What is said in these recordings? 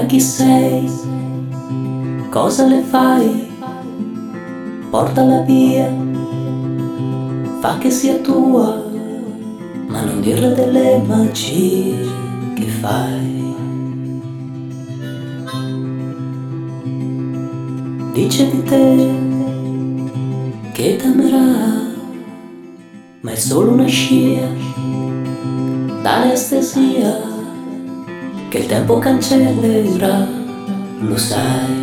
chi sei, cosa le fai, portala via, fa che sia tua, ma non dirle delle magie che fai. Dice di te che t'amerà, ma è solo una scia d'anestesia che il tempo cancellerà, lo sai.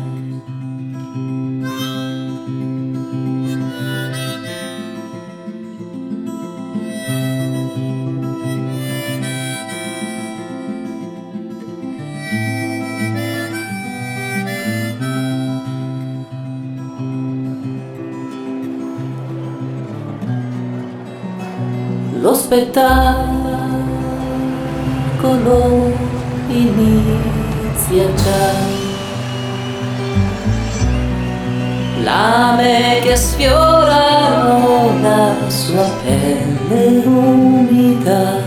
Lo spettacolo inizia già, lame che sfiorano la sua pelle umida,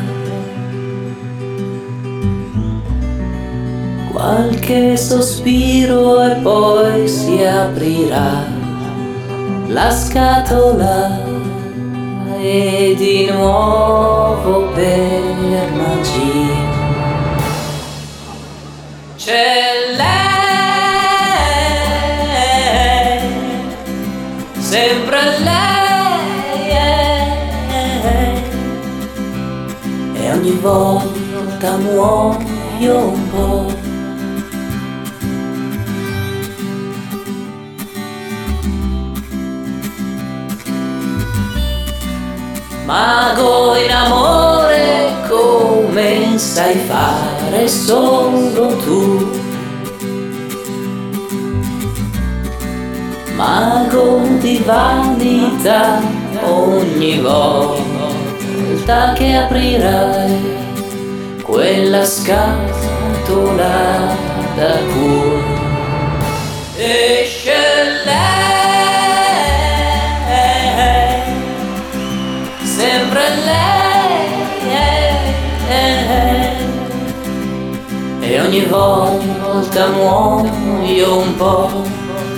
qualche sospiro e poi si aprirà la scatola e di nuovo per magia c'è lei, sempre lei, e ogni volta muoio un po'. Mago in amore come sai fare solo tu, mago di vanità ogni volta che aprirai quella scatola da cui esce lei. Sempre lei, e ogni volta muoio un po'.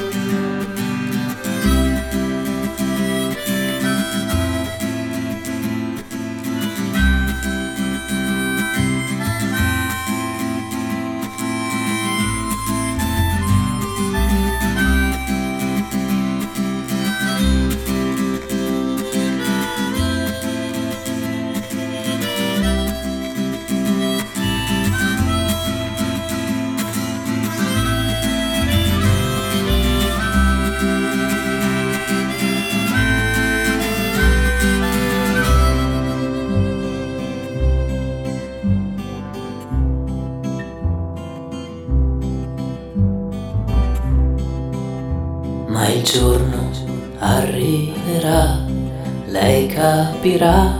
Ma il giorno arriverà, lei capirà,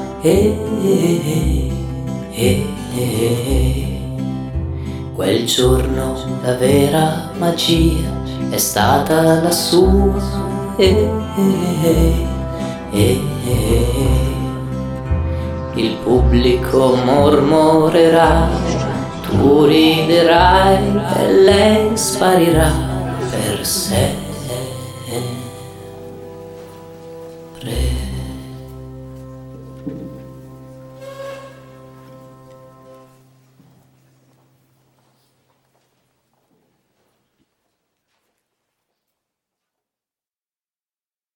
quel giorno la vera magia è stata la sua, il pubblico mormorerà, tu riderai e lei sparirà per sé.